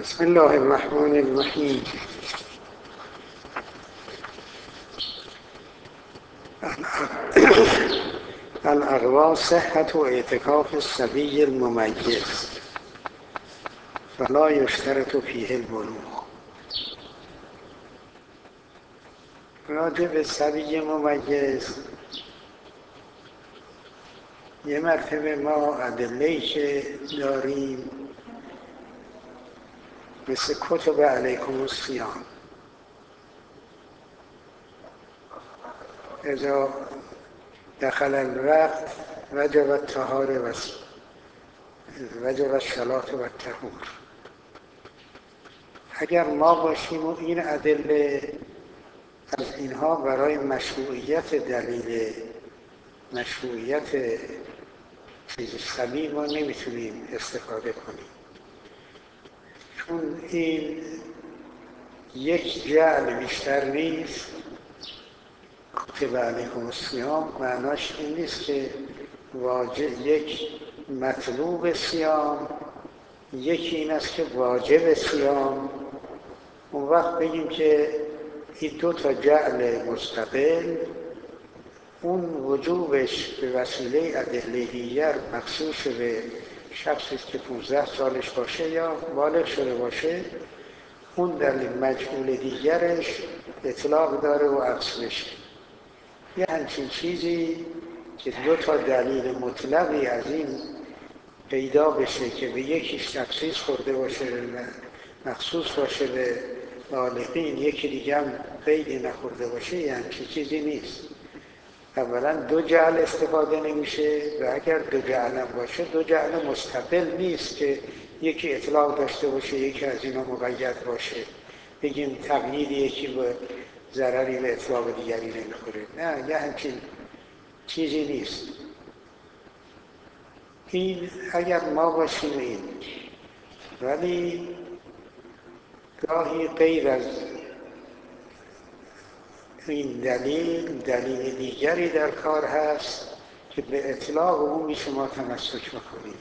بسم الله الرحمن الرحیم. الاغوا صحة اعتکاف الصبی الممیز فلا یشترط فیه البلوغ. راجع به صبی ممیز یه مرتبه ما ادله‌ای که داریم مثل کتب علیکم الصیام، اذا دخل الوقت وجب الطهاره و وجب الصلاة و الطهور. اگر ما باشیم و این ادله از اینها برای مشروعیت دلیل مشروعیت چیز صبی ما نمیتونیم استفاده کنیم، چون این یک جعل بیشتر نیست. کتب علیکم الصیام معناش این نیست که یک مطلوب صیام، یکی این است که واجب صیام. اون وقت بگیم که این دو تا جعل مستقل، اون وجوبش به وسیله ادله دیگر مخصوص به شخصی که 15 سالش باشه یا بالغ شده باشه، اون در مجهول دیگرش اطلاق داره و عکس بشه. یه همچین چیزی که دو تا دلیل مطلقی از این پیدا بشه که به یکیش تخصیص خورده باشه و مخصوص باشه به بالغین، یکی دیگه هم قیدی نخورده باشه، یه همچین چیزی نیست. اولا دو جعل استفاده نمیشه و اگر دو جعل هم باشه دو جعل مستقل نیست که یکی اطلاق داشته باشه یکی از اینا مقید باشه، بگیم تقیید یکی به ضرری به اطلاق دیگری نمیخوره. نه، یه همچین چیزی نیست. این اگر ما باشیم این، ولی گاهی غیر از این دلیل دیگری در کار هست که به اطلاق اون میشه ما تمسک بکنیم.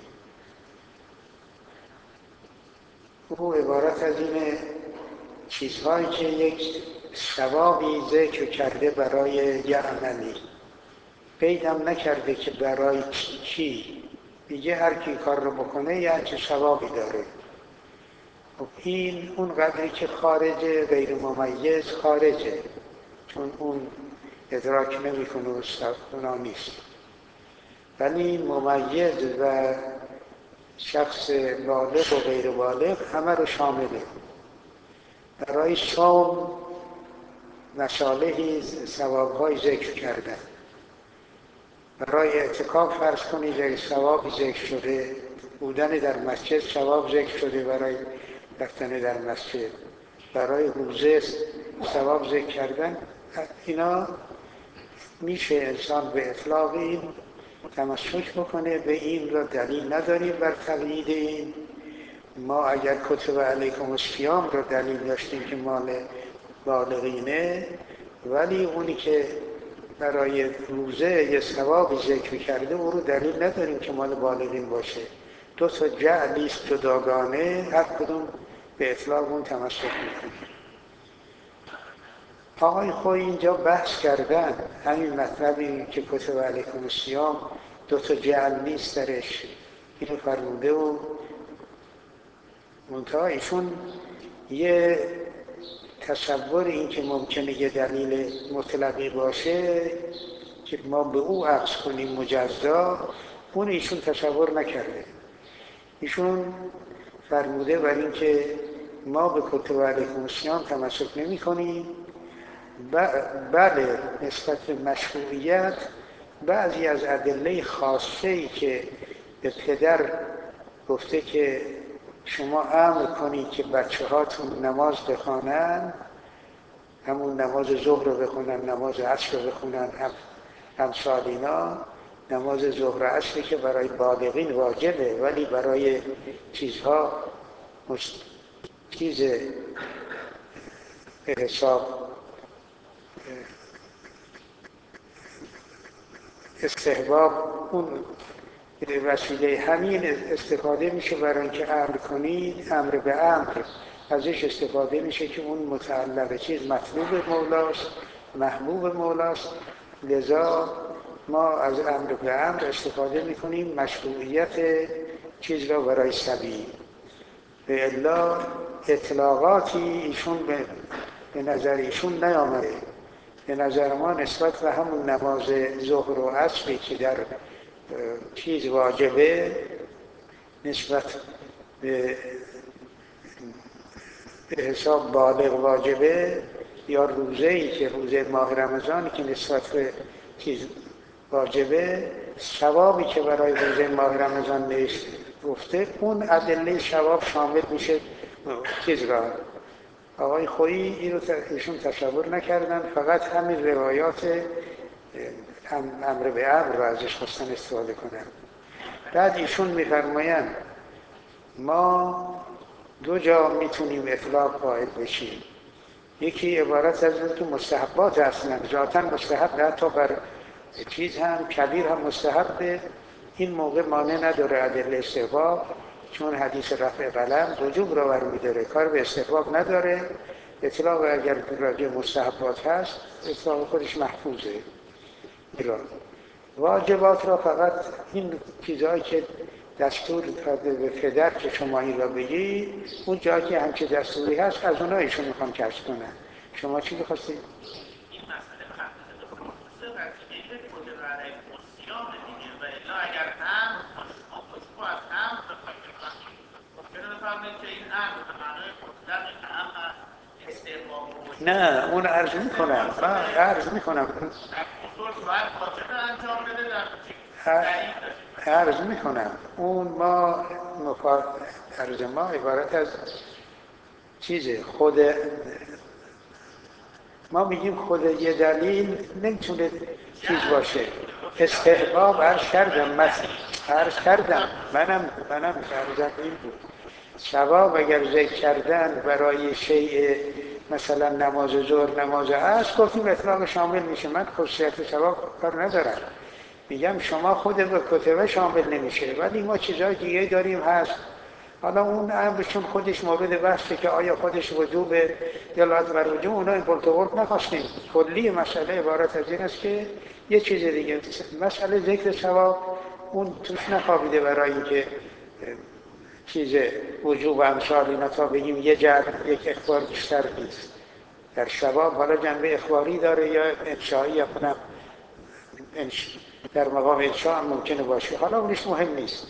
او عبارت از این چیزهایی که یک ثوابی ذکر کرده برای یه عملی، قیدم نکرده که برای چی، میگه هر کی کار رو بکنه یه همچین ثوابی داره. خب این اون قدری که خارجه، غیر ممیز خارجه، چون اون ادراک نمیکنه و اونا نیست. ولی ممیز و شخص بالغ و غیر بالغ همه رو شامله. برای صوم مصالحی ثواب‌های ذکر کردن، برای اعتکاف فرض کنید اگه ثواب ذکر شده، بودن در مسجد ثواب ذکر شده برای رفتن در مسجد، برای روزه ثواب ذکر کردن، اینا میشه انسان به اطلاق این تمسک بکنه. به این را دلیل نداریم بر تقیید این. ما اگر کتب علیکم الصیام را دلیل داشتیم که مال بالغینه، ولی اونی که برای روزه یه ثواب ذکر کرده او رو دلیل نداریم که مال بالغین باشه. دو تا جعلیست جداگانه، هر کدوم به اطلاق اون تمسک میکنه. آقای خوی اینجا بحث کردن همین مطلبی که کتب علیکم الصیام دو تا جعل نیست درش، اینو فرموده و منتها ایشون یه تصور این که ممکنه یه دلیل مطلقی باشه که ما به او عکس کنیم مجزا، اون ایشون تصور نکرده. ایشون فرموده بر این که ما به کتب علیکم الصیام تمسک نمی کنیم. بله، نسبت به مشروعیت بعضی از ادله خاصه‌ای که به پدر گفته که شما امر کنید که بچه هاتون نماز بخوانن، همون نماز ظهر رو بخونن، نماز عصر رو بخونن، امثال اینا. نماز ظهر عصری که برای بالغین واجبه، ولی برای چیزها چیز به حساب استحباب اون وسیله همین استفاده میشه برای اینکه امر کنید، امر به امر ازش استفاده میشه که اون متعلق چیز مطلوب مولاست، محبوب مولاست. لذا ما از امر به امر استفاده میکنیم مشروعیت چیز را برای سبیل. به الا اطلاقاتی ایشون به نظر ایشون نیامده. به نظر ما نسبت به همون نماز ظهر و عصری که در چیز واجبه، نسبت به حساب بالغ واجبه، یا روزه‌ای که روزه ماه رمضانی که نسبت به چیز واجبه، ثوابی که برای روزه ماه رمضان نیست گفته، اون ادله ثواب شامل میشه چیز را. آقای خویی این رو ایشون تصور نکردن، فقط همین روایات امر به امر را ازش خواستن استفاده کنن. بعد ایشون میفرمایند ما دو جا میتونیم اطلاق قائل بشیم. یکی عبارت از این که مستحبات اصلا ذاتاً مستحب، حتی بر چیز هم کبیر هم مستحب. این موقع مانع نداره ادله استحباب، چون حدیث رفع قلم وجوب را برمی داره، کار به استحباب نداره. اطلاق اگر راجع مستحبات هست اطلاق خودش محفوظه. ایران واجبات را فقط این چیزهایی که دستور داده به پدر که شما این را بگی، اون جایی که همچه دستوری هست از اونها ایشون میخوام کشف کنن. شما چی بخواستید؟ این مسئله خصوص وظیفه کتب علیکم الصیام دیگه، و الا اگر امر ما کتب از امر بخواهیم بفهمیم، ممکنه بفهمید که این امر به معنای مطلق امر استحباب بود. نه اون عرض میکنم، من عرض میکنم عرض میکنم اون ما عرض ما عبارت از چیزه. خود ما میگیم خود یه دلیل نمیتونه چیز باشه. استحباب عرض کردم منم عرضم این بود. ثواب اگر ذکر کردن برای شیء مثلا نماز ظهر، نماز عصر، گفتیم اطلاق شامل میشه. من خصوصیت ثواب کار ندارم، میگم شما خود به کتبه شامل نمیشه، ولی ما چیزای دیگه داریم هست. حالا اون امرشون خودش مورد بحثه که آیا خودش وجوب دلالت بر وجوب، اونا این قلت نخواستیم. کلی مسئله عبارت از این است که یه چیز دیگه، مسئله ذکر ثواب اون توش نخوابیده برای اینکه چیز وجوب امثال اینا تا بگیم یک اخبار بیشتر نیست. در ثواب حالا جنبه اخباری داره یا انشایی، یا کنم در مقام انشاء هم ممکنه باشه، حالا اونش مهم نیست.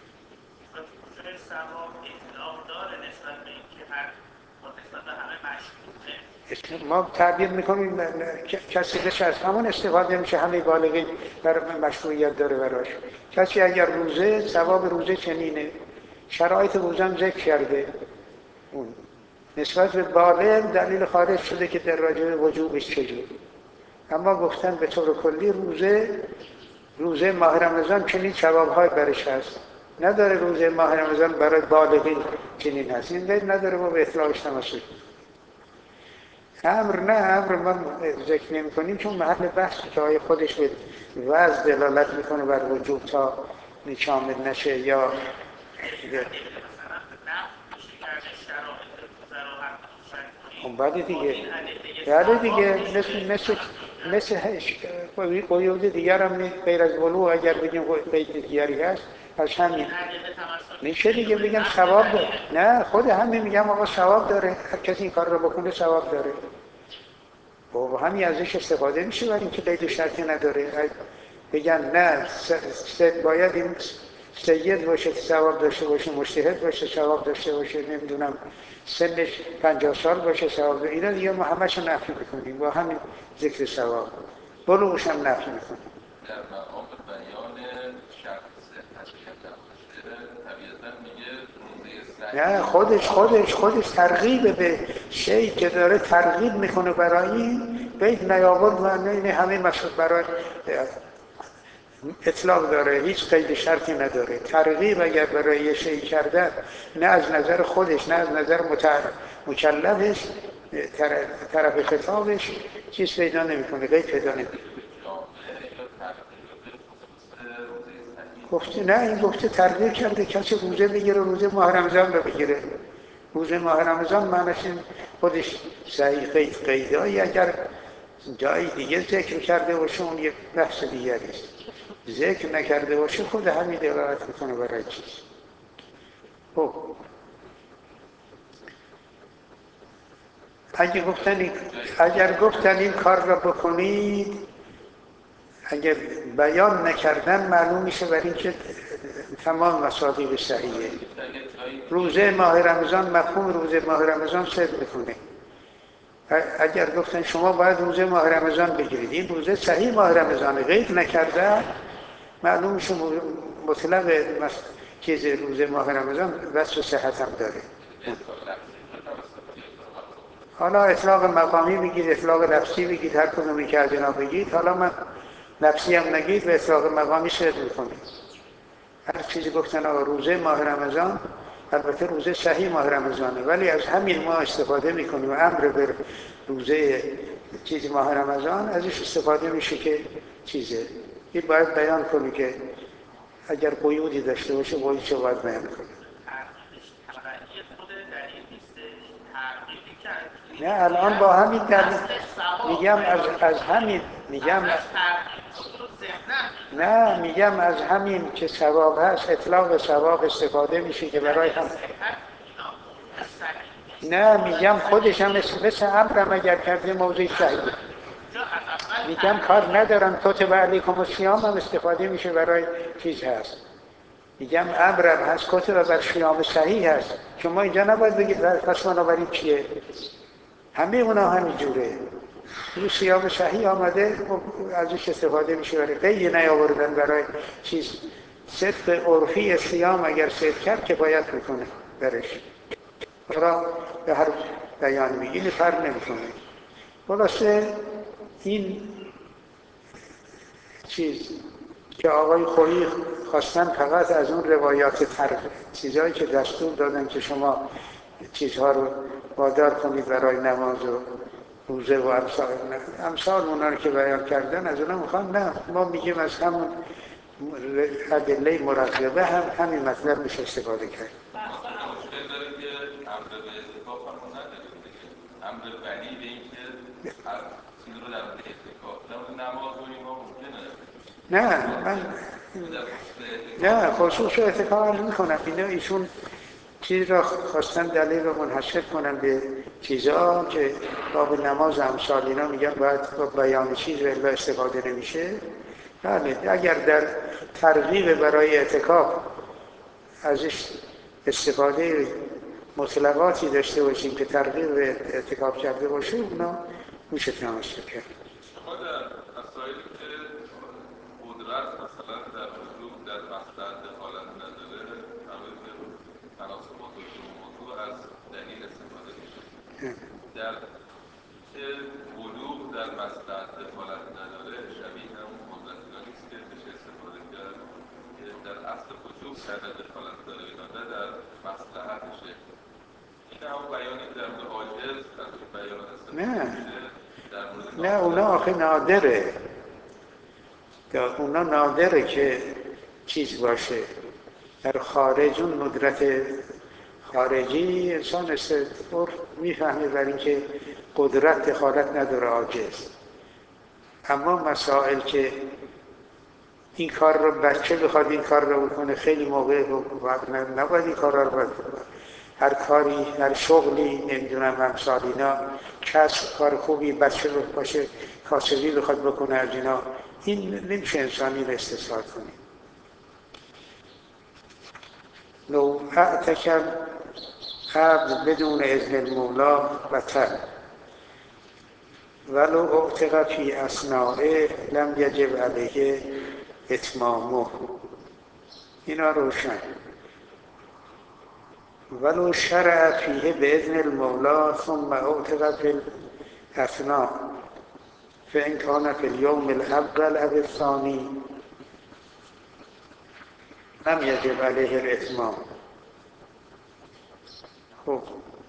ما تعبیر میکنیم کسی بشه از همون استفاده میشه، همه بالغی در مشروعیت داره براش. کسی اگر روزه، ثواب روزه چنینه، شرایط روزه هم ذکر کرده، اون نسبت به بالغ دلیل خارج شده که در راجع وجوبش چجور. اما گفتن به طور کلی روزه ماه رمضان چنین ثواب‌های برش هست، نداره روزه ماه رمضان برای بالغین چنین هست. این دلیل نداره ما به اطلاقش تمسک. امر ما ذکر نمی کنیم چون محل بحث که آیا خودش به وضع دلالت میکنه بر وجوب تا شامل نشه یا بعد دیگه مثل قیود دیگر هم غیر از ولو اگر بگیم قید دیگری هست از همین میشه دیگه بگم ثواب داره. نه خود همین میگم آقا ثواب داره، هر کسی این کار رو بکنه ثواب داره و همین ازش استفاده میشه، برای اینکه قید شرطی نداره. بگن نه باید این سید باشه ثواب داشته باشه، مجتهد باشه ثواب داشته باشه، نمیدونم سنش 50 سال باشه ثواب داشته، اینا دیگه ما همش نفی میکنیم با همین ذکر ثواب، بلوغش هم نفی میکنیم. در مقام بیان شرط صحت طبیعتا میگه خودش ترغیب به شیء که داره ترغیب میکنه برای این بیت نیاورد و این همه مقصود برای اطلاق داره، هیچ قید شرطی نداره. ترغیب اگر برای یه شیء کردن، نه از نظر خودش نه از نظر مکلفش، طرف خطابش چیز پیدا نمیکنه، قید پیدا نمیکنه. گفته نه، این گفته ترغیب کرده کسی روزه بگیره، روزه ماه رمضان رو بگیره. روزه ماه رمضان معنیش این خودش صحیح قیدایی اگر جای دیگه ذکر کرده باشه اون یک بحث دیگری است. ذکر نکرده باشه خود همین دلالت میکنه برای چیز. خب اگر گفتن این کار را بکنید، اگر بیان نکردن معلوم میشه برای اینکه تمام مصادیق صحیحه. روزه ماه رمضان مفهوم روزه ماه رمضان صدق میکنه. اگر گفتن شما باید روزه ماه رمضان بگیرید، این روزه صحیح ماه رمضان غیر نکرده، معلوم میشه مطلب چیز روزه ماه رمضان بس و صحت هم داره. حالا اطلاق مقامی بگید، اطلاق لفظی بگید، هر کدومی که از اینا بگید. حالا من لفظی هم نگید و اطلاق مقامی صدق میکنید. هر چیزی گفتن آقا روزه ماه رمضان، البته روزه صحیح ماه رمضانه، ولی از همین ما استفاده میکنیم و امر به روزه چیز ماه رمضان ازش استفاده میشه که چیزه. این باید بیان کنی که اگر قیودی داشته باشه قیود چه باید بیان کنی. نه الان با همین دلیل میگم از همین میگم نه میگم از همین که ثواب هست اطلاق ثواب استفاده میشه که برای هم. نه میگم خودش هم مثل امرم اگر کرده موضوع صحیح. میگم کار ندارم کتب علیکم الصیام هم استفاده میشه برای چیز هست. میگم امرم هست کتب بر صیام صحیح هست. شما اینجا نباید بگید پس بنابراین چیه؟ همه اونا همینجوره. این صیام صحیح آمده ازش استفاده میشه برای قید نیاوردن برای چیز. صدق عرفی صیام اگر صدق کرد کفایت میکنه برش. را به هر بیان میگه این فرق نمیکنه. خلاصه این چیز که آقای خویی خواستن فقط از اون روایات چیزهایی که دستور دادن که شما چیزها رو وادار کنید برای نماز و روزه و امثال اونا رو که بیان کردن از اونا میخوان. نه ما میگیم از همون ادله مرغبه هم همین مطلب میشه استفاده کرد. مشکل داره که امر به اعتکاف هم نداریم دیگه. امر بنی به این که هر چیز رو در اعتکاف نماز و اینا ممکنه. نه خصوص اعتکاف هم میکنم. اینا ایشون چیز را خواستن دلیل رو منحصر کنن به چیزا که باب نماز امثال اینا میگن باید با بیان چیز و استفاده نمیشه. بله اگر در ترغیب برای اعتکاف ازش استفاده مطلقاتی داشته باشیم که ترغیب اعتکاف کرده باشه اونا میشه تماشا کرد. شما در مسائلی که قدرت مثلا در وجود در مصلحت دخالت نداره همه به تناسبات و موضوع از دلیل استفاده میشه. در که بلوغ در مصلحت دخالت نداره شبیه همون قدرتگانی است که بشه استفاده کرد که در اصل وجود شده دخالت داره یا نه در مصلحتشه. این هم بیانی در مورد عاجز از این بیان استفاده میشه. نه اونا آخه نادره. اونا نادره که چیز باشه. در خارج اون ندرت خارجی انسان استفاده میفهمه برای اینکه قدرت دخالت نداره عاجز. اما مسائل که این کار رو بچه بخواد این کار رو بکنه خیلی موقع نباید این کار رو بکنه. هر کاری هر شغلی نمیدونم امثال اینا کسب کار خوبی بچه باشه کاسبی بخواد بکنه از اینا این نمیشه انسانی رو استثار کنی. لو اعتکم عبد بدون اذن المولا بطل ولو اعتق فی اثنائه لم یجب علیه اتمامه. اینا روشن. ولو شرع فیه باذن المولا ثم اعتق فی الاثناء فان کان فی اليوم الاول او الثانی لم یجب علیه الاتمام. خب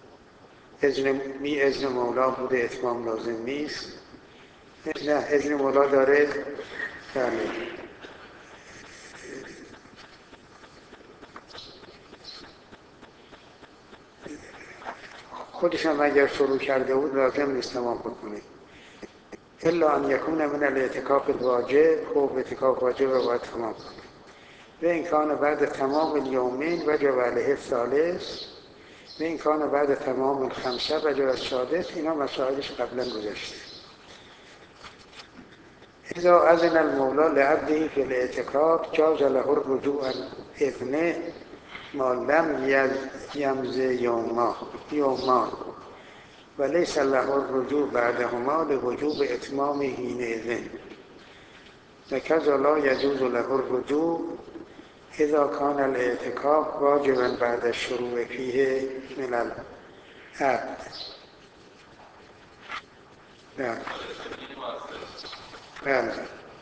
اذن مولا بوده اتمام لازم نیست. نه اذن مولا داره. بله خودشم اگر شروع کرده بود لازم نیست تمام بکنید. الا ان یکون من الاعتکاف الواجب، خب اعتکاف واجب رو باید تمام کنید. و این کان بعد تمام الیومین وجب علیه الثالث، و این کان بعد تمام الخمسه وجب السادس. اینا مسائلش قبلا گذشته. اذا اذن المولا لعبده فی الاعتکاف جاز له الرجوع الاذن ما لم یمض یومان و لیس له الرجوع بعدهما لوجوب اتمام حینئذ و کذا لا یجوز له الرجوع اذا کان الاعتکاف واجبا بعد الشروع فیه من العبد. بله.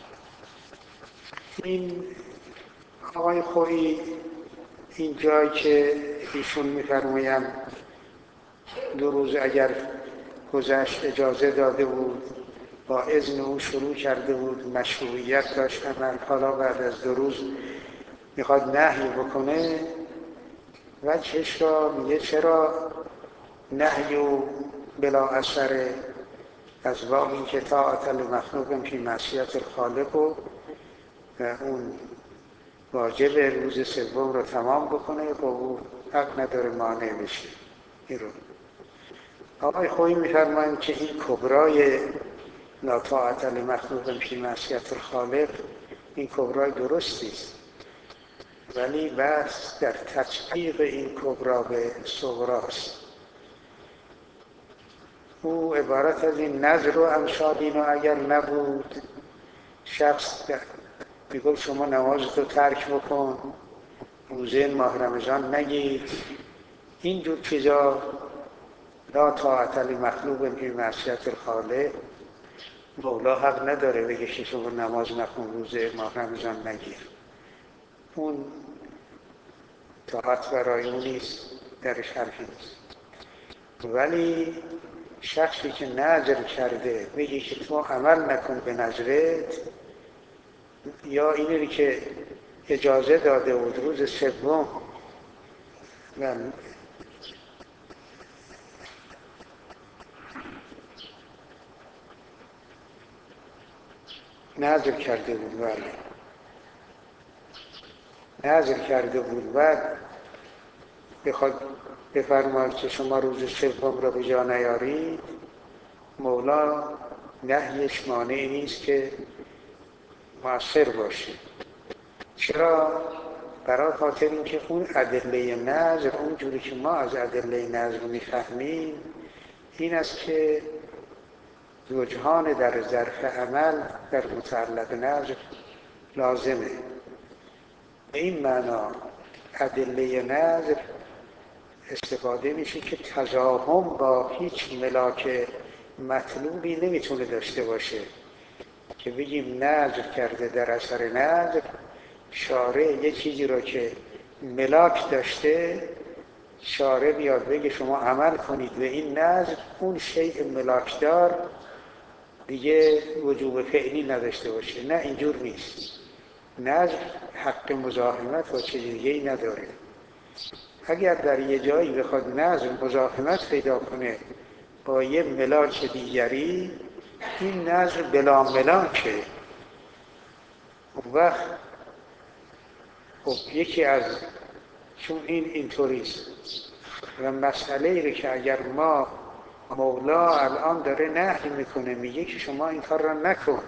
این آقای خویی این جایی که ایشون می‌فرمایند 2 روز اگر گذشت اجازه داده بود، با اذن او شروع کرده بود، مشروعیت داشت عمل، حالا بعد از 2 روز میخواد نهی بکنه، وجهش را میگه چرا نهی و بلا اثر از باب این که طاعت لمخلوق فی معصیت الخالق و اون واجب روز سوم رو تمام بکنه، خب او حق نداره مانع بشه. این رو آقای خویی می‌فرمایند که این کبرای لا طاعت لمخلوق فی معصیت الخالق این کبرای درستی است، ولی بحث در تطبیق این کبرا به صغراست. او عبارت از این نذر و امثال اینو اگر نبود، شخص میگفت شما نمازتو ترک بکن، روزه ماه رمضان نگیر، اینجور چیزا لا طاعت لمخلوق فی معصیت الخالق، مولا حق نداره بگه که شما نماز نکن، روزه ماه رمضان نگیر. اون طاعت برای اون نیست، درش حرفی نیست. ولی شخصی که نذر کرده بگی که تو عمل نکن به نذرت، یا اینی که اجازه داده بود روز سوم و نذر کرده بود، ولی نذر کرده بود و بخواد بفرماید که شما روز سوم را به جا نیارید، مولا نهیش مانعی نیست که مؤثر باشه. چرا؟ برای خاطر اینکه اون ادله نذر، اونجوری که ما از ادله نذر میفهمیم این است که وجهان در ظرف عمل در متعلق نذر لازمه. به این معنا ادله نذر استفاده میشه که تزاحم با هیچ ملاک مطلوبی نمیتونه داشته باشه، که بگیم نذر کرده در اثر نذر شارع یه چیزی رو که ملاک داشته، شارع بیاد بگه شما عمل کنید به این نذر، اون شیء ملاکدار دیگه وجوب فعلی نداشته باشه. نه، اینجور نیست. نذر حق مزاحمت و چیز دیگه‌ای نداره. اگر در یه جایی بخواد نذر مزاحمت پیدا کنه با یه ملاک دیگری، این نذر بلا ملاکه. اون وقت خب یکی از چون اینطوریست و مسئله ای که اگر ما مولا الان داره نهی میکنه، میگه که شما این کار را نکن،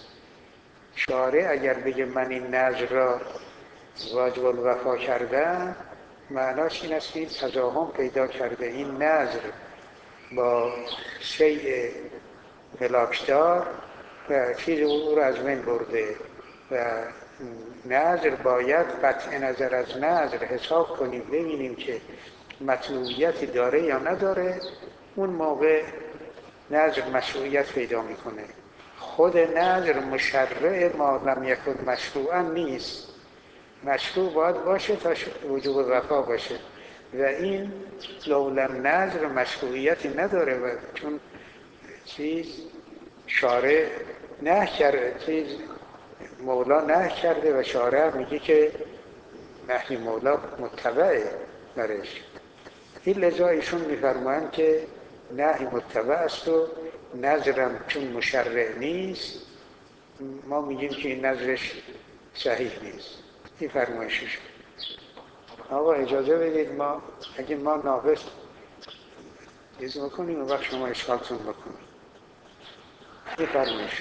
شارع اگر بگه من این نذر را واجب الوفا کردم، معناش این است که این تزاحم پیدا کرده، این نذر با شیء ملاکدار و چیز او را از من برده و نذر باید قطع نظر از نذر حساب کنیم ببینیم که مطلوبیتی داره یا نداره. اون موقع نذر مشروعیت پیدا میکنه. خود نذر مشرع ما لم یکن مشروعا نیست، مشروع باید باشه تا وجوب وفا باشه و این لولا نذر مشروعیتی نداره و چون چیز شارع نه کرده، چیز مولا نه کرده و شارع میگه که نهی مولا متبعه برش. این لذا ایشون میفرمایند که نهی متبع است و نظرم چون مشرع نیست، ما میگیم که این نظرش صحیح نیست. این فرمایشش. آقا اجازه بدید ما اگه ما ناقص چیز بکنیم و وقت شما اشکالتون بکنیم. این فرمایش.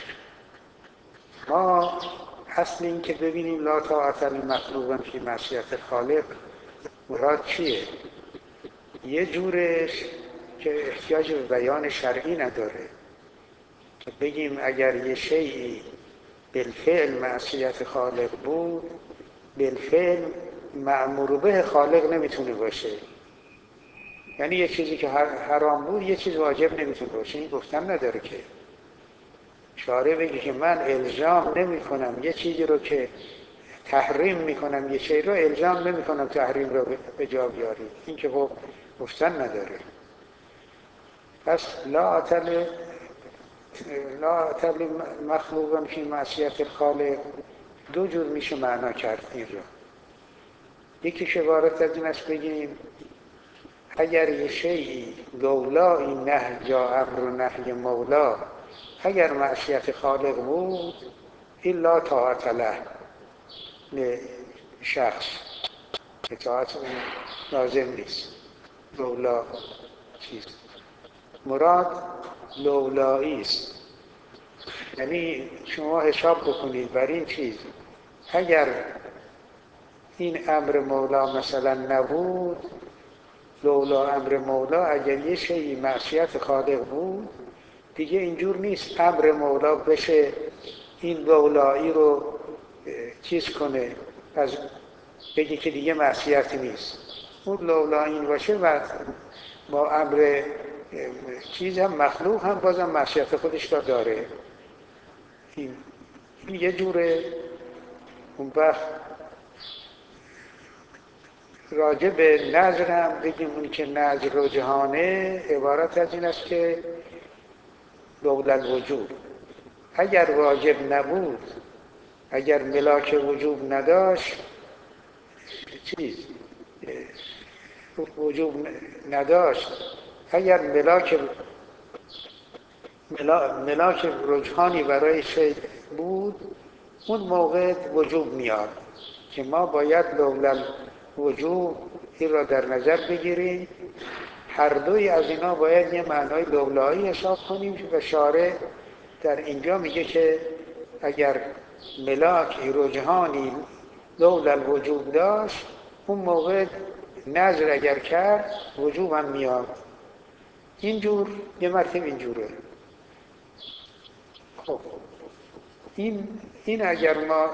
ما اصل این که ببینیم لا طاعت لمخلوق فی معصیت خالق مراد چیه؟ یه جورش که احتیاج به بیان شرعی نداره که بگیم اگر یه شیئی بالفعل معصیت خالق بود، بالفعل مأمور به خالق نمیتونه باشه. یعنی یه چیزی که حرام بود یه چیز واجب نمیتونه باشه. این گفتن نداره که شارع بگی که من الزام نمی کنم یه چیزی رو که تحریم میکنم، یه چیزی رو الزام نمی کنم تحریم رو به جا بیاری. این که خب گفتن نداره. پس لا اطل مخلوقا فی معصیت الخالق دو جور میشه معنا کرد این رو. یکیش عبارت از این است بگیم اگر یه شیئی لولایی نهی یا امر و نهی مولا اگر معصیت خالق بود الا طاعت له شخص، اطاعت اون لازم نیست. لولا چیز مراد لولایی است. یعنی شما حساب بکنید بر این چیز اگر این امر مولا مثلا نبود، لولا امر مولا اگر یه شیئی معصیت خالق بود دیگه اینجور نیست امر مولا بشه این لولایی رو چیز کنه از بگی که دیگه معصیت نیست. اون لولا این باشه و با امر چیز هم مخلوق هم بازم معصیت خودش را داره. این یه جوره. اون وقت راجع به نظر هم بگیم اون که نظر رو جهانه عبارت از این است که لولا الوجوب اگر واجب نبود، اگر ملاک وجوب نداشت، چیز وجوب نداشت، اگر ملاک رجحانی برای شیء بود اون موقع وجوب میاد که ما باید لولا وجوب این را در نظر بگیریم. هر دوی از اینا باید یه معنای لولایی حساب کنیم و شارع در اینجا میگه که اگر ملاکی رجحانی لولا الوجوب داشت اون موقع نظر اگر کرد وجوب هم میاد. اینجور یه مرتب اینجوره. خب این اگر ما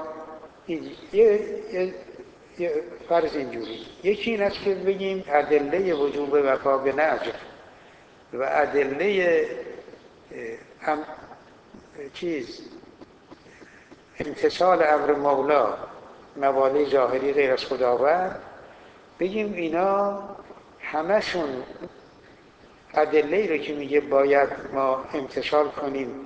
یه فرض اینجوری، یکی این است که بگیم ادله وجوب وفا به نظر و ادله امتصال امر مولا موالی ظاهری غیر از خداوند، بگیم اینا همشون ادله‌ای رو که میگه باید ما امتثال کنیم،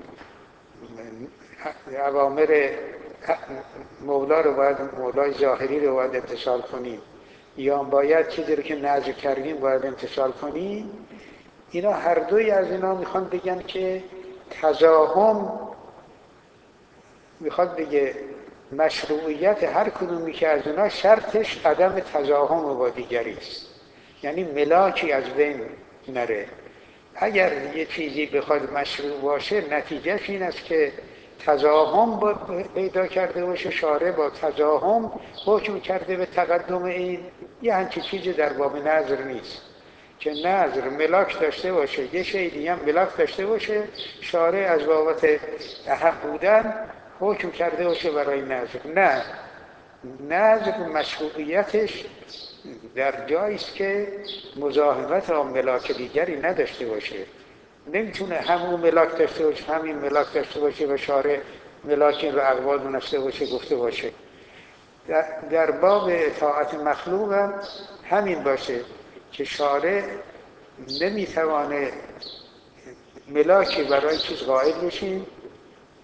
اوامر مولا رو باید، مولای ظاهری رو باید امتثال کنیم، یا باید چیزی رو که نذر کردیم باید امتثال کنیم. اینا هر دوی از اینا میخوان بگن که تزاحم، میخواد بگه مشروعیت هر کدومی که از اینا شرطش عدم تزاحم با دیگری است. یعنی ملاکی از بین نره. اگر یه چیزی بخواد مشروع باشه نتیجهش این است که تزاحم پیدا کرده باشه، شارع با تزاحم حکم کرده به تقدم این. یه همچین چیزی در باب نظر نیست که نظر ملاک داشته باشه، یه شی دیگه هم ملاک داشته باشه، شارع از بابت احق بودن حکم کرده باشه برای نظر. نه، نظر مشروعیتش در جایی است که مزاحمت با ملاک دیگری نداشته باشه. نمیتونه همون ملاک داشته باشه، همین ملاک داشته باشه و شارع ملاک رو اقوال دونسته باشه گفته باشه. در باب اطاعت مخلوق هم همین باشه که شارع نمیتوانه ملاکی برای چیز قائل بشیم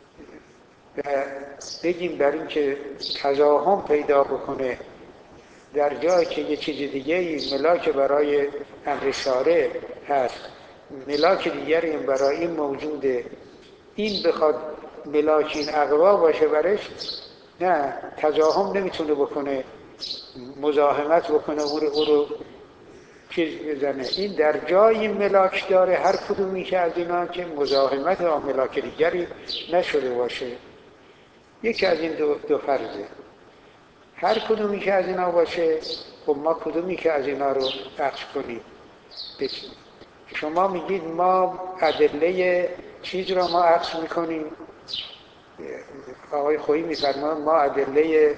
و بگیم در این که تزاحم پیدا بکنه در جایی که یه چیز دیگه ملاک برای امر شارع هست، ملاک دیگری برای این موجوده، این بخواد ملاک این اقوا باشه برش، نه تزاحم نمیتونه بکنه، مزاحمت بکنه، او رو چیز بزنه. این در جایی ملاک داره، هر کدومی که از اینا که مزاحمت با ملاک دیگری نشده باشه. یکی از این دو فرضه. هر کدومی که از اینا باشه، خب ما کدومی که از اینا رو عکس کنیم؟ شما میگید ما ادله چیز را ما عکس میکنیم، آقای خویی میفرماید ما ادله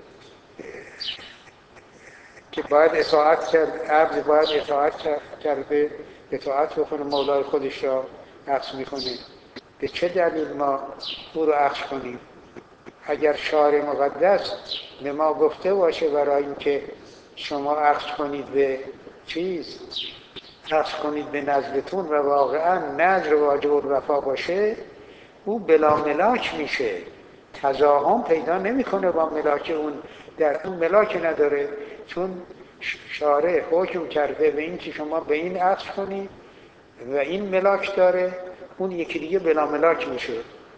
که باید اطاعت کرد، عبد باید اطاعت کرده، اطاعت بکنه مولای خودش را عکس میکنه. به چه دلیل ما او رو عکس کنیم؟ اگر شارع مقدس به ما گفته باشه برای اینکه شما عکس کنید به چیز، عکس کنید به نظرتون و واقعا نظر واجب الوفا باشه، او بلا ملاک میشه، تزاحم پیدا نمیکنه با ملاک اون، در اون ملاک نداره، چون شارع حکم کرده به این که شما به این عکس کنید و این ملاک داره، اون یکی دیگه بلا ملاک میشه.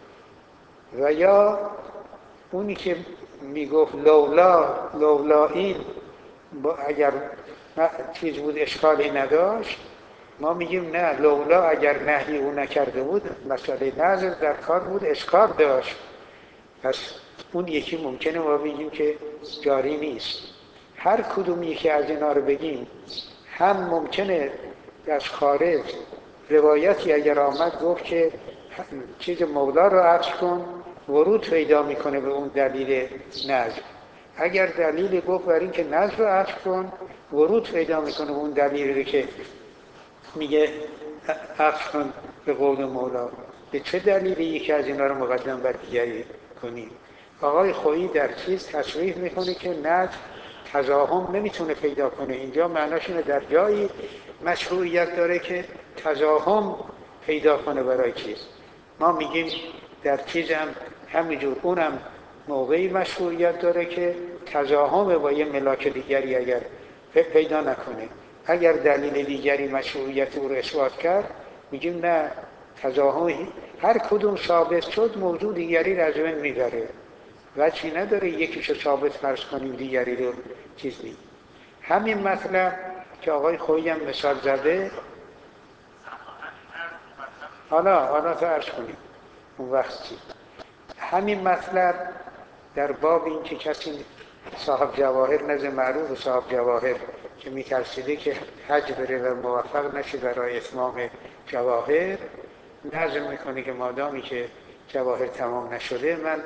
و یا اونی که میگفت لولا این اگر چیز بود اشکالی نداشت، ما میگیم نه، لولا اگر نهی او نکرده بود مسئله نظر در کار بود، اشکال داشت، پس اون یکی ممکنه ما بگیم که جاری نیست. هر کدوم یکی از اینا رو بگیم، هم ممکنه از خارج روایتی اگر آمد گفت که چیز مولا رو عکس کن، ورود پیدا میکنه به اون دلیل نظر. اگر دلیل گفت برای این که نظر رو عکس کن، ورود پیدا میکنه به اون دلیلی که میگه عکس کن به قول مولا. به چه دلیلی یکی از اینا رو مقدم بر دیگری کنیم؟ آقای خویی در چیز تصریح میکنه که نظر تزاحم نمیتونه پیدا کنه. اینجا معناش اینه در جایی مشروعیت داره که تزاحم پیدا کنه برای چیز. ما میگیم در چیز هم همینجور، اونم موقعی مشروعیت داره که تزاحم با یه ملاک دیگری اگر پیدا نکنه. اگر دلیل دیگری مشروعیت او رو اثبات کرد، میگیم نه، تزاحم هر کدوم ثابت شد موضوع دیگری رو از بین میبره، وجهی نداره یکیشو ثابت فرض کنیم دیگری رو چیز نیم. همین مطلب که آقای خویی هم مثال زده، حالا فرض کنیم اون وقت چی؟ همین مطلب در باب این که کسی صاحب جواهر، نزد معروف صاحب جواهر که میترسیده که حج بره و موفق نشه برای اتمام جواهر، نظر میکنه که مادامی که جواهر تمام نشده، من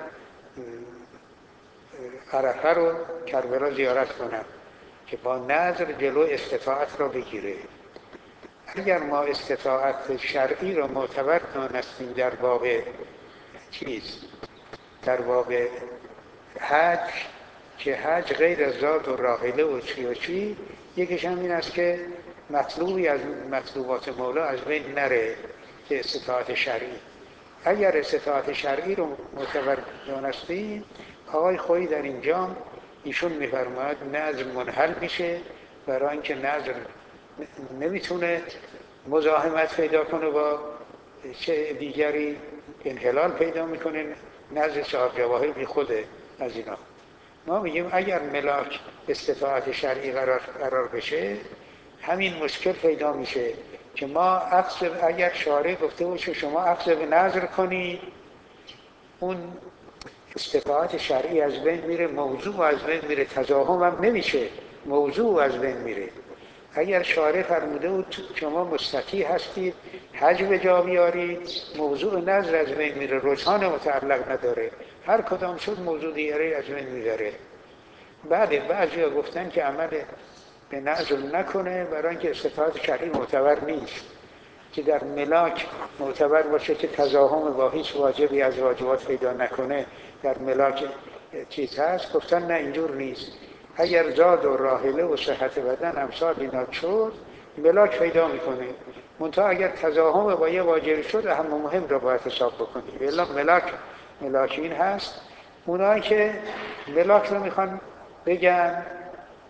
عرفه رو کربلا زیارت کنم که با نظر جلو استطاعت را بگیره. اگر ما استطاعت شرعی را معتبر دانستیم در باب چیز، در باب حج، که حج غیر از زاد و راحله و چی یکیش هم این است که مطلوبی از مطلوبات مولا از بین نره، که استطاعت شرعی. اگر استطاعت شرعی رو معتبر دانستیم، آقای خویی در اینجا ایشون میفرماید نظر منحل میشه، برای اینکه نظر نمیتونه مزاحمت پیدا کنه با چه دیگری، انحلال پیدا میکنه، نظر صاحب جواهر بی خوده از اینا. ما میگیم اگر ملاک استطاعت شرعی قرار بشه، همین مشکل پیدا میشه که ما اگر شارع گفته باشه شما عقد به نظر کنی، اون استطاعت شرعی از بین میره، موضوع از بین میره، تزاحم هم نمیشه، موضوع از بین میره. اگر شارع فرموده بود شما مستطیع هستید حج به جا بیارید، موضوع نظر از بین میره، رجحان متعلق نداره، هر کدام شد موضوع دیگری از بین میبره. بعضی ها گفتن که عمل به نظر نکنه برای اینکه استطاعت شرعی معتبر نیست، که در ملاک معتبر باشه که تزاحم با هیچ واجبی از واجبات پیدا نکنه، در ملاک چیز هست. گفتن نه، اینجور نیست. اگر زاد و راحله و صحت بدن امثال اینا شد، ملاک پیدا میکنه. منتها اگر تزاحم با یه واجبی شد، اهم مهم را باید حساب بکنی. الا ملاک این هست. اونایی که ملاک رو میخوان بگن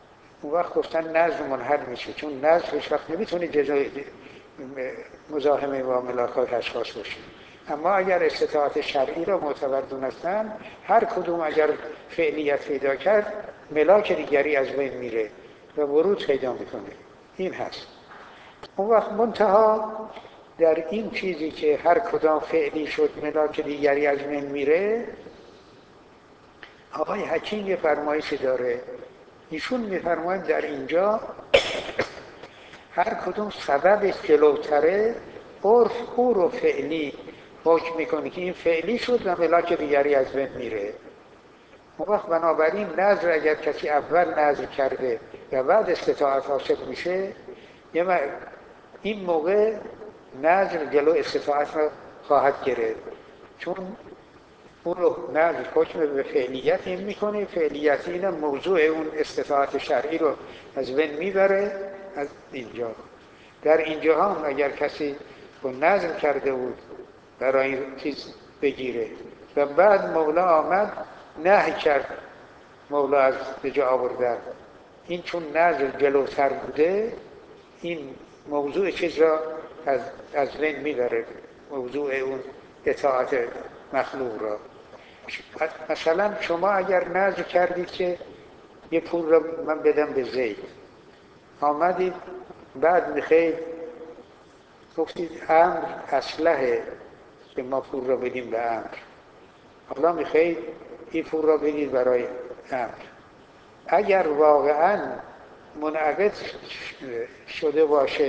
اون وقت گفتن نظم منحل میشه، چون نظم هیچ وقت نمیتونه جزای مزاحم معاملات اشخاص باشه. اما اگر استطاعت شرعی را معتبر دونستن، هر کدوم اگر فعلیت پیدا کرد ملاک دیگری از بین میره و ورود پیدا میکنه. این هست. اون وقت منتها در این چیزی که هر کدام فعلی شد ملاک دیگری از بین میره، آقای حکیم یه فرمایشی داره. ایشون میفرماید در اینجا هر کدوم سبب جلوتره، عرف او رو فعلی حکم میکنه که این فعلی شد و ملاک دیگری از بین میره. اون وقت بنابراین نظر اگر کسی اول نظر کرده و بعد استطاعت حاصل میشه، این موقع نظر جلو استطاعت را خواهد گرفت، چون اون رو نظر حکم به فعلیت این میکنه، فعلیت این موضوع اون استطاعت شرعی رو از بین میبره. از اینجا در اینجا هم اگر کسی با نظر کرده بود برای این چیز بگیره و بعد مولا آمد نهی کرد، مولا از به جا آوردن، این چون نظر جلوتر بوده این موضوع چیز را از بین میبره، موضوع اون اطاعت مخلوق را. مثلا شما اگر نظر کردید که یه پول را من بدم به زید، آمدید بعد میخواید گفتید امر اصلحه که ما پول را بدیم به امر، حالا میخواید این پول را بدید برای امر. اگر واقعا منعقد شده باشه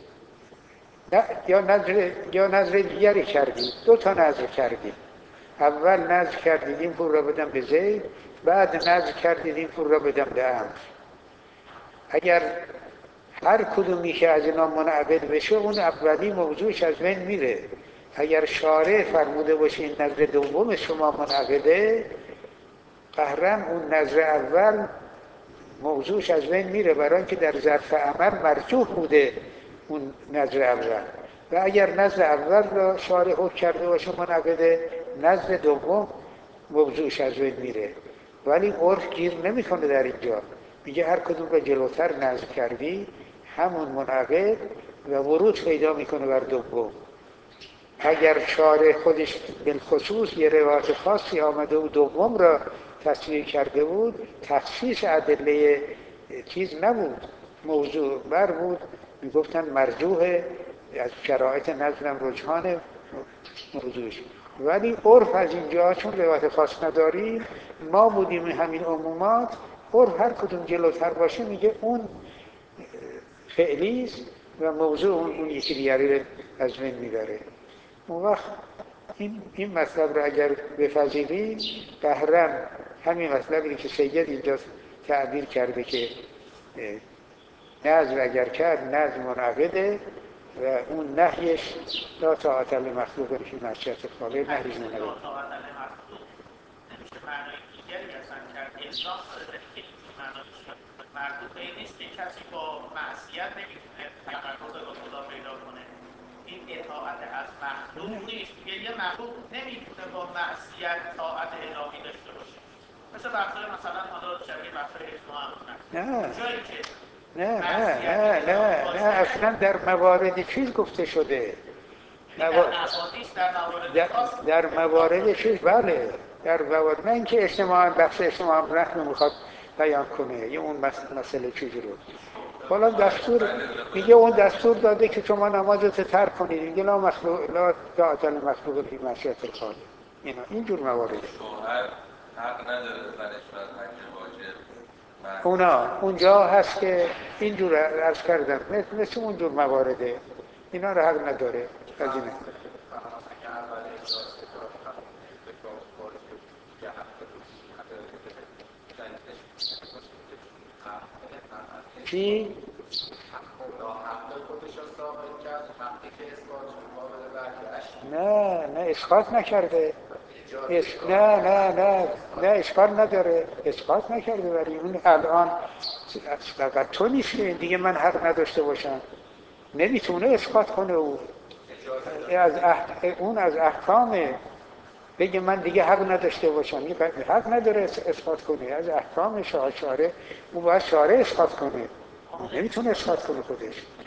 یا نظر دیگری کردید، دو تا نظر کردید، اول نظر کردید این پول را بدم به زید، بعد نظر کردید این پول را بدم به امر. اگر هر کدومی که از اینا منعقد بشه اون اولی موضوعش از بین میره. اگر شارع فرموده باشه این نظر دوم شما منعقده، قهرن اون نظر اول موضوعش از بین میره، برای اینکه در ظرف عمل مرجوح بوده اون نظر اول. و اگر نظر اول را شارع حکم کرده باشه منعقده، نظر دوم موضوعش از بین میره. ولی عرف گیر نمیکنه در اینجا، میگه هر کدوم را جلوتر نظر کردی همون منعقد و ورود پیدا میکنه بر دوم. اگر شارع خودش بالخصوص یه روایت خاصی آمده و دوم را تصویر کرده بود، تخصیص ادله چیز نبود، موضوع بر بود، میگفتن مرجوح از شرایط نظرم رجحان موضوعش. ولی عرف از اینجا چون روایت خاص نداریم، ما بودیم همین عمومات، عرف هر کدوم جلوتر باشه میگه اون فعلیست و موضوع اون یکی دیگری از بین میبره. اون وقت این مطلب رو اگر بپذیریم، قهرن همین مطلبی که سید اینجا تعبیر کرده که نظر اگر کرد نظر منعقده و اون نهیش لا طاعت لمخلوق فی معصیة الخالق، نهیش منعقده. لا طاعت لمخلوق نمیشه معنای دیگری اصلا کرد، الزام داره که این معنایش مربوط به این نیست که کسی با معصیت نمیتونه تقرب به خدا پیدا کنه. این اطاعت از مخلوق نیست، یه مخلوق نمیتونه با معصیت طاعت الهی داشته باشه. مثل بحثای مثلا حالا شبیه بحثای اجماع هم جایی که نه اصلا در موارد چیز گفته شده، در موارد چیز، بله در موارد، نه اینکه اجتماع بخش اجتماع رحم میخواد بیان کنه یه اون مسئله چیزی رو. حالا دستور میگه اون دستور داده که شما نمازت ترک کنید، میگه لا طاعت لمخلوق فی معصیة الخالق. اینجور موارد شوهر حق نداره زنش را حج واجب، اونجا هست که اینجور عرض کردم مثل اونجور موارده، اینا رو حق نداره از اینه. چی؟ نه اسقاط نکرده، نه اشکال نداره، اسقاط نکرده. ولی اون الان فقط تو نیست که دیگه من حق نداشته باشم، نمیتونه اسقاط کنه. اون از احکام بگه من دیگه حق نداشته باشم، این حق نداره اثبات کنه. از احکام شارع او باید شارع اثبات کنه، نمیتونه اثبات کنه خودش.